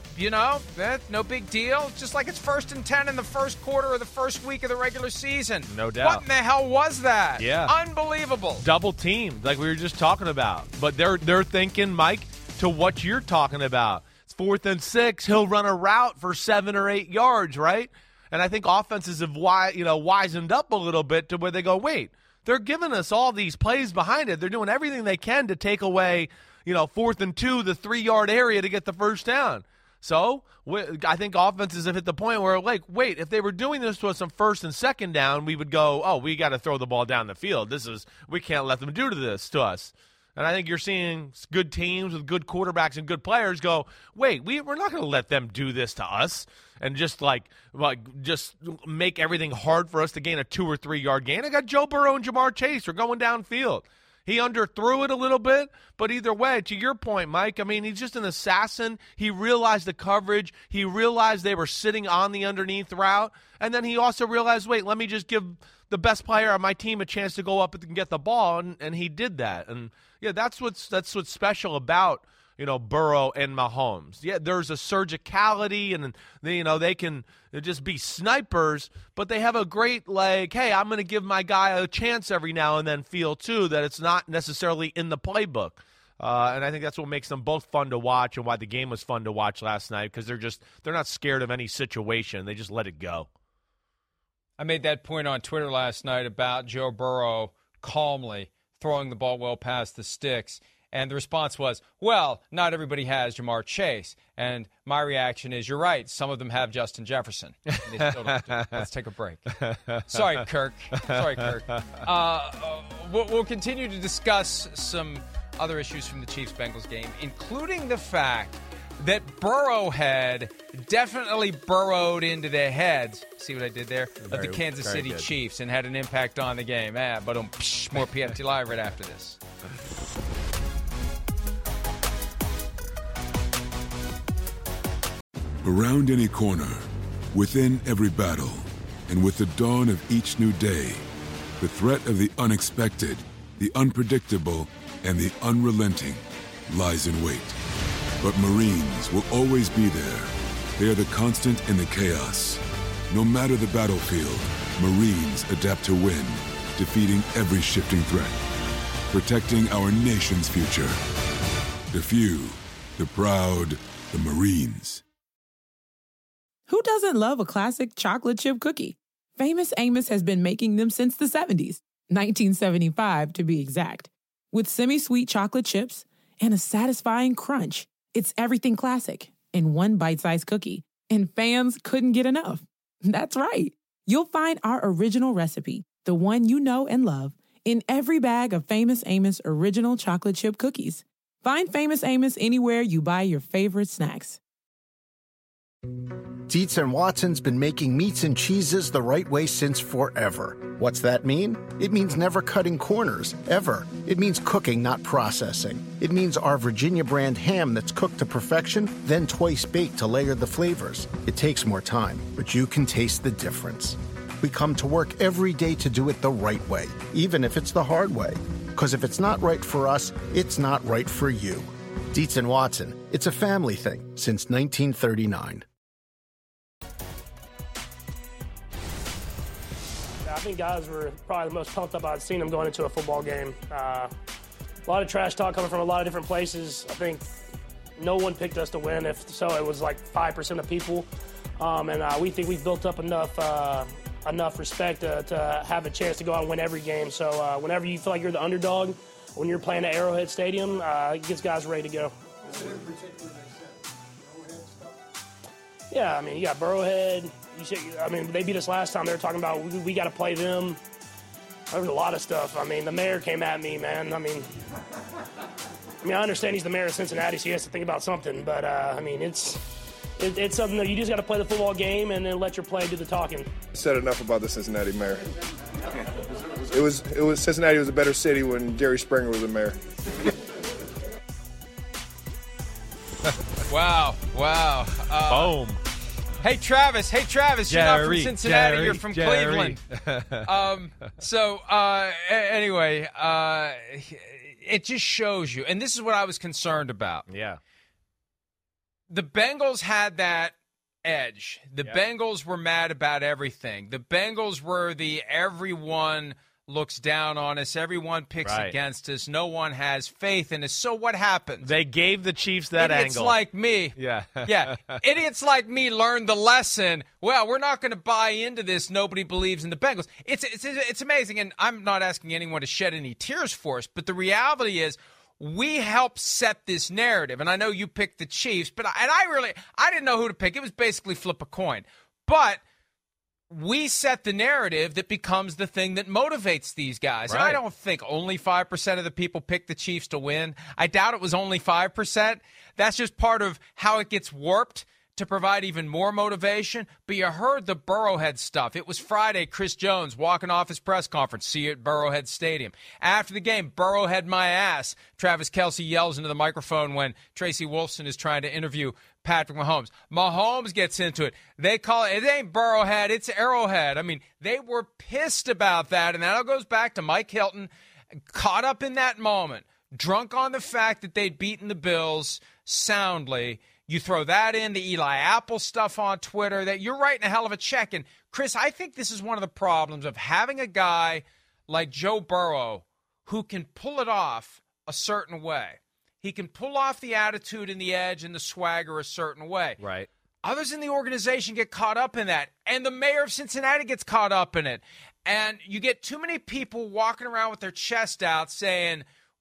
that's no big deal. Just like it's 1st and 10 in the first quarter of the first week of the regular season. No doubt. What in the hell was that? Yeah. Unbelievable. Double teamed, like we were just talking about. But they're thinking, Mike, to what you're talking about. It's 4th and 6. He'll run a route for 7 or 8 yards, right? And I think offenses have wisened up a little bit to where they go, wait, they're giving us all these plays behind it. They're doing everything they can to take away, 4th and 2, the 3-yard area to get the first down. So I think offenses have hit the point where, wait, if they were doing this to us on 1st and 2nd down, we would go, oh, we got to throw the ball down the field. We can't let them do this to us. And I think you're seeing good teams with good quarterbacks and good players go, wait, we're not going to let them do this to us and just just make everything hard for us to gain a 2 or 3 yard gain. I got Joe Burrow and Jamar Chase. We're going downfield. He underthrew it a little bit, but either way, to your point, Mike, he's just an assassin. He realized the coverage. He realized they were sitting on the underneath route. And then he also realized, wait, let me just give the best player on my team a chance to go up and get the ball, and he did that. And yeah, that's what's special about Burrow and Mahomes. Yeah, there's a surgicality, and they can just be snipers, but they have a great hey, I'm going to give my guy a chance every now and then feel too that it's not necessarily in the playbook. And I think that's what makes them both fun to watch, and why the game was fun to watch last night, because they're not scared of any situation. They just let it go. I made that point on Twitter last night about Joe Burrow calmly throwing the ball well past the sticks. And the response was, well, not everybody has Jamar Chase. And my reaction is, you're right. Some of them have Justin Jefferson. They still don't do it. Let's take a break. Sorry, Kirk. We'll continue to discuss some other issues from the Chiefs-Bengals game, including the fact that Burrow had definitely burrowed into the heads, see what I did there, of the Kansas City Chiefs and had an impact on the game. But more PFT Live right after this. Around any corner, within every battle, and with the dawn of each new day, the threat of the unexpected, the unpredictable, and the unrelenting lies in wait. But Marines will always be there. They are the constant in the chaos. No matter the battlefield, Marines adapt to win, defeating every shifting threat, protecting our nation's future. The few, the proud, the Marines. Who doesn't love a classic chocolate chip cookie? Famous Amos has been making them since the 70s, 1975 to be exact. With semi-sweet chocolate chips and a satisfying crunch, it's everything classic in one bite-sized cookie, and fans couldn't get enough. That's right. You'll find our original recipe, the one you know and love, in every bag of Famous Amos original chocolate chip cookies. Find Famous Amos anywhere you buy your favorite snacks. Dietz & Watson's been making meats and cheeses the right way since forever. What's that mean? It means never cutting corners, ever. It means cooking, not processing. It means our Virginia brand ham that's cooked to perfection, then twice baked to layer the flavors. It takes more time, but you can taste the difference. We come to work every day to do it the right way, even if it's the hard way. Because if it's not right for us, it's not right for you. Dietz & Watson, it's a family thing since 1939. I think guys were probably the most pumped up I'd seen them going into a football game. A lot of trash talk coming from a lot of different places. I think no one picked us to win. If so, it was like 5% of people. And we think we've built up enough respect to have a chance to go out and win every game. So whenever you feel like you're the underdog, when you're playing at Arrowhead Stadium, it gets guys ready to go. Yeah, I mean, you got Burrowhead. They beat us last time. They were talking about we got to play them. There was a lot of stuff. I mean, the mayor came at me, man. I understand he's the mayor of Cincinnati, so he has to think about something. But it's something that you just got to play the football game and then let your play do the talking. I said enough about the Cincinnati mayor. It was Cincinnati was a better city when Jerry Springer was the mayor. Wow. Boom. Hey, Travis, you're not from Cincinnati, you're from Cleveland. Anyway, it just shows you, and this is what I was concerned about. Yeah. The Bengals had that edge. The Bengals were mad about everything. The Bengals were the everyone looks down on us, everyone picks against us, no one has faith in us. So what happens? They gave the Chiefs that Idiots angle. like me. Yeah. Idiots like me learned the lesson. Well, we're not going to buy into this. Nobody believes in the Bengals. It's amazing, and I'm not asking anyone to shed any tears for us, but the reality is we helped set this narrative. And I know you picked the Chiefs, but I didn't know who to pick. It was basically flip a coin. But we set the narrative that becomes the thing that motivates these guys. Right. And I don't think only 5% of the people picked the Chiefs to win. I doubt it was only 5%. That's just part of how it gets warped to provide even more motivation. But you heard the Burrowhead stuff. It was Friday, Chris Jones walking off his press conference. See you at Burrowhead Stadium. After the game, Burrowhead my ass. Travis Kelce yells into the microphone when Tracy Wolfson is trying to interview Patrick Mahomes. Mahomes gets into it. They call it ain't Burrowhead, it's Arrowhead. I mean, they were pissed about that, and that all goes back to Mike Hilton, caught up in that moment, drunk on the fact that they'd beaten the Bills soundly. You throw that in, the Eli Apple stuff on Twitter, that you're writing a hell of a check. And, Chris, I think this is one of the problems of having a guy like Joe Burrow who can pull it off a certain way. He can pull off the attitude and the edge and the swagger a certain way. Right. Others in the organization get caught up in that. And the mayor of Cincinnati gets caught up in it. And you get too many people walking around with their chest out saying,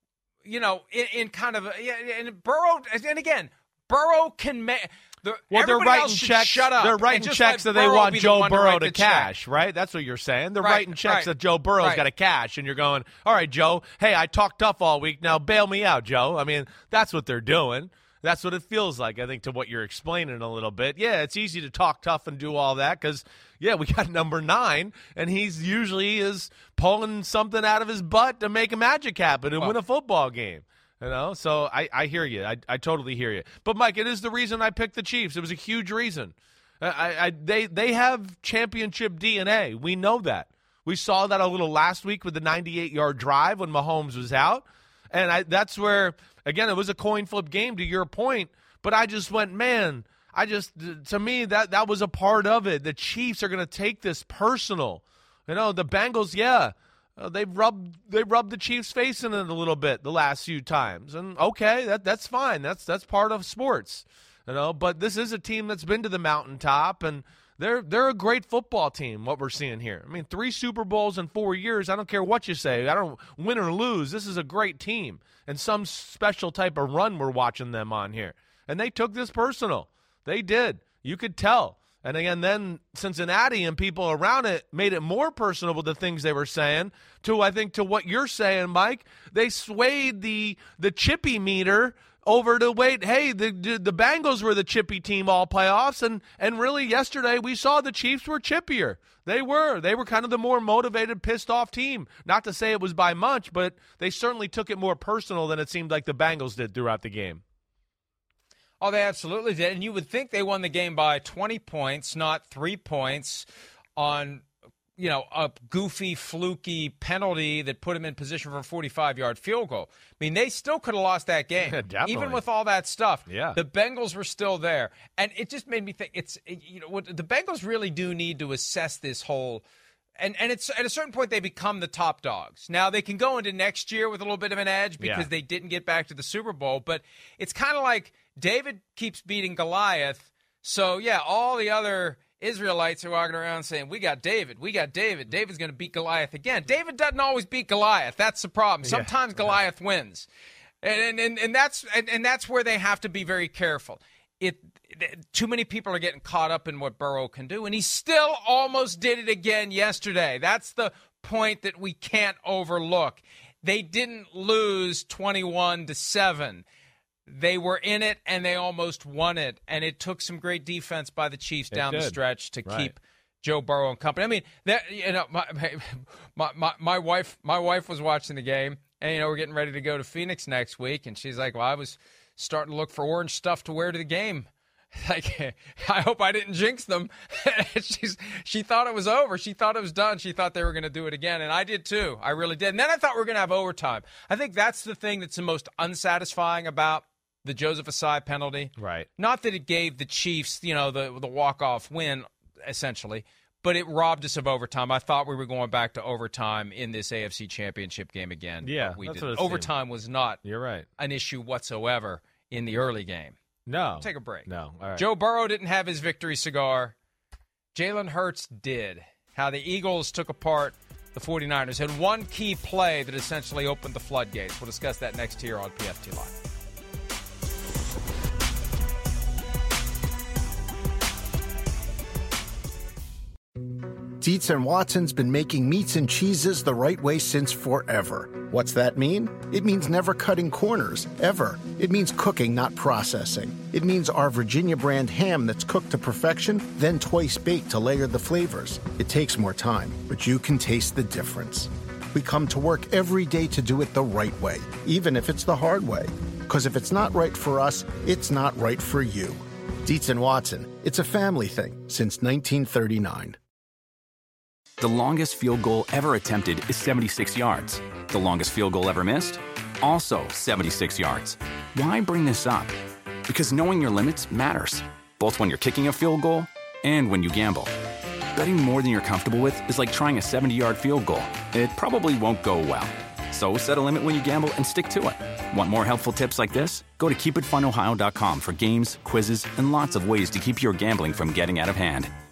in kind of and Burrow, and again, Burrow can make. They're writing checks. Shut up. They're writing checks that they want Joe Burrow to cash, right? That's what you're saying. They're writing checks that Joe Burrow's got to cash, and you're going, all right, Joe, hey, I talked tough all week. Now bail me out, Joe. I mean, that's what they're doing. That's what it feels like, I think, to what you're explaining a little bit. Yeah, it's easy to talk tough and do all that because, we got number 9, and he's usually is pulling something out of his butt to make a magic happen and win a football game. So I hear you. I totally hear you. But, Mike, it is the reason I picked the Chiefs. It was a huge reason. They have championship DNA. We know that. We saw that a little last week with the 98-yard drive when Mahomes was out. And that's where, again, it was a coin flip game to your point. But I just went, man, to me, that was a part of it. The Chiefs are going to take this personal. The Bengals, They've rubbed the Chiefs' face in it a little bit the last few times, and okay, that's fine. That's part of sports, But this is a team that's been to the mountaintop, and they're a great football team. What we're seeing here, I mean, 3 Super Bowls in 4 years. I don't care what you say. I don't win or lose. This is a great team, and some special type of run we're watching them on here. And they took this personal. They did. You could tell. And again, then Cincinnati and people around it made it more personal with the things they were saying. I think to what you're saying, Mike, they swayed the chippy meter over to wait. Hey, the Bengals were the chippy team all playoffs, and really yesterday we saw the Chiefs were chippier. They were kind of the more motivated, pissed off team. Not to say it was by much, but they certainly took it more personal than it seemed like the Bengals did throughout the game. Oh, they absolutely did. And you would think they won the game by 20 points, not 3 points on, a goofy, fluky penalty that put them in position for a 45-yard field goal. I mean, they still could have lost that game. Yeah, definitely. Even with all that stuff. Yeah. The Bengals were still there. And it just made me think, what the Bengals really do need to assess this whole – and it's at a certain point they become the top dogs. Now, they can go into next year with a little bit of an edge because they didn't get back to the Super Bowl. But it's kind of like David keeps beating Goliath. So, all the other – Israelites are walking around saying, we got David. David's going to beat Goliath again. David doesn't always beat Goliath. That's the problem. Sometimes Goliath wins. And that's where they have to be very careful. Too many people are getting caught up in what Burrow can do, and he still almost did it again yesterday. That's the point that we can't overlook. They didn't lose 21-7. They were in it, and they almost won it. And it took some great defense by the Chiefs down the stretch to keep Joe Burrow and company. I mean, my wife was watching the game, and we're getting ready to go to Phoenix next week, and she's like, "Well, I was starting to look for orange stuff to wear to the game. Like, I hope I didn't jinx them." She thought it was over. She thought it was done. She thought they were going to do it again, and I did too. I really did. And then I thought we were going to have overtime. I think that's the thing that's the most unsatisfying about the Joseph Ossai penalty. Right. Not that it gave the Chiefs, the walk-off win, essentially, but it robbed us of overtime. I thought we were going back to overtime in this AFC Championship game again. Yeah, we did. Overtime was not You're right. an issue whatsoever in the early game. No. Take a break. No. All right. Joe Burrow didn't have his victory cigar. Jalen Hurts did. How the Eagles took apart the 49ers had one key play that essentially opened the floodgates. We'll discuss that next here on PFT Live. Dietz & Watson's been making meats and cheeses the right way since forever. What's that mean? It means never cutting corners, ever. It means cooking, not processing. It means our Virginia brand ham that's cooked to perfection, then twice baked to layer the flavors. It takes more time, but you can taste the difference. We come to work every day to do it the right way, even if it's the hard way. Because if it's not right for us, it's not right for you. Dietz & Watson, it's a family thing since 1939. The longest field goal ever attempted is 76 yards. The longest field goal ever missed? Also 76 yards. Why bring this up? Because knowing your limits matters, both when you're kicking a field goal and when you gamble. Betting more than you're comfortable with is like trying a 70-yard field goal. It probably won't go well. So set a limit when you gamble and stick to it. Want more helpful tips like this? Go to keepitfunohio.com for games, quizzes, and lots of ways to keep your gambling from getting out of hand.